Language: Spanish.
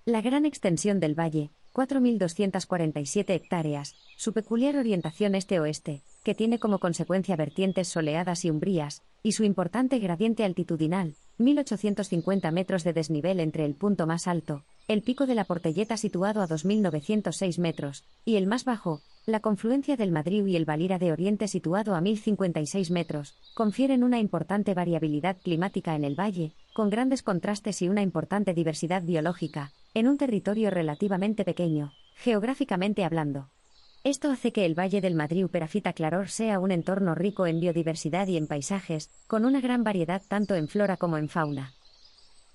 La gran extensión del valle, 4.247 hectáreas, su peculiar orientación este-oeste, que tiene como consecuencia vertientes soleadas y umbrías, y su importante gradiente altitudinal, 1.850 metros de desnivel entre el punto más alto, el pico de la Portelleta situado a 2.906 metros, y el más bajo, la confluencia del Madriu y el Valira de Oriente situado a 1.056 metros, confieren una importante variabilidad climática en el valle, con grandes contrastes y una importante diversidad biológica, en un territorio relativamente pequeño, geográficamente hablando. Esto hace que el Valle del Madriu Perafita Claror sea un entorno rico en biodiversidad y en paisajes, con una gran variedad tanto en flora como en fauna.